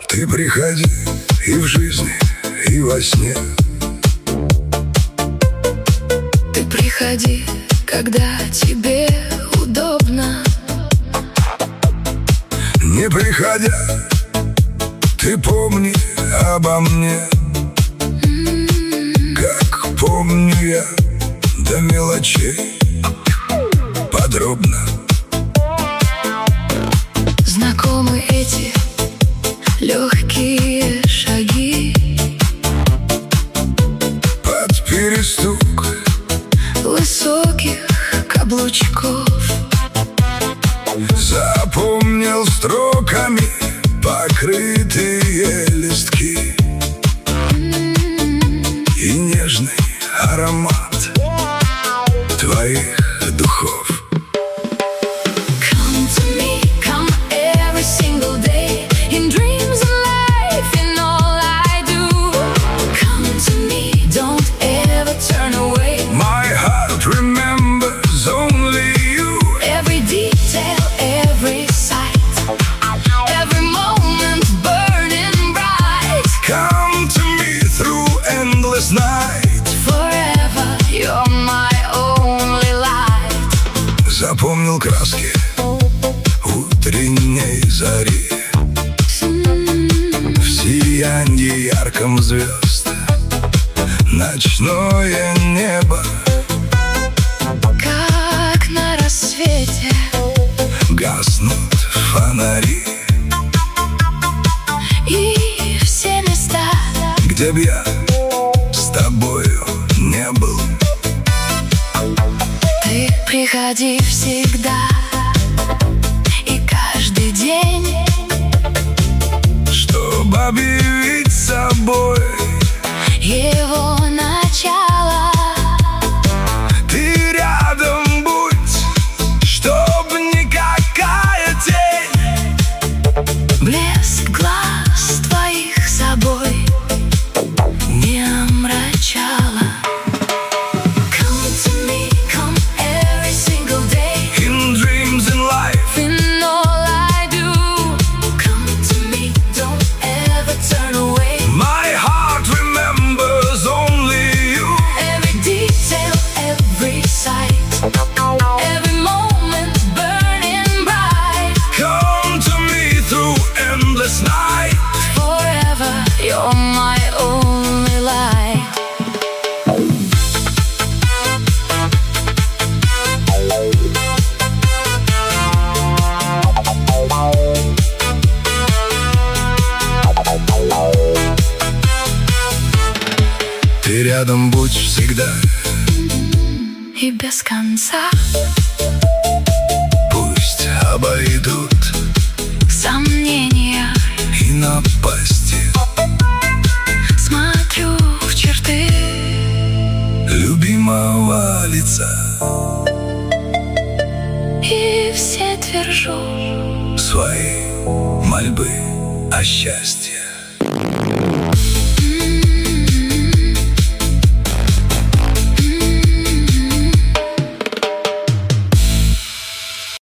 Ты приходи и в жизни, и во сне. Ты приходи, когда тебе удобно. Не приходя, ты помни обо мне, как помню я до мелочей подробно. Знакомы эти легкие шаги под перестук высоких каблучков. Запомнил строками покрытые листки и нежный аромат твоих духов. Come to me, come every single day, in dreams and life, in all I do. Come to me, don't ever turn away. My heart remembers only you. Every detail, every sight, every moment burning bright. Come to me through endless night. Forever, you're my only light. Запомнил краски утренней зари в сиянии ярком звезд, ночное небо. Как на рассвете Гаснут фонари, и все места, где б я с тобою не был. ты приходи всегда и каждый день, Чтоб объявить собой его начало. ты рядом будь, чтоб никакая тень Блеск глаз твоих собой не омрачала. Come to me, come every single day, in dreams and life. in all I do. Come to me, don't ever turn away. My heart remembers only you. Every detail, every sight, every moment burning bright. Come to me through endless night. Forever, you're my only light. Ты рядом будь всегда, И без конца пусть обойдут сомнения. и напасти. Смотрю в черты Любимого лица и все твержу. свои мольбы о счастье.